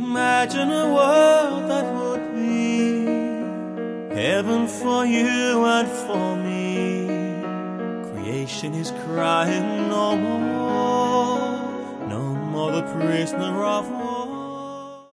Imagine a world that would be heaven for you and for me. Creation is crying no more, no more the prisoner of war.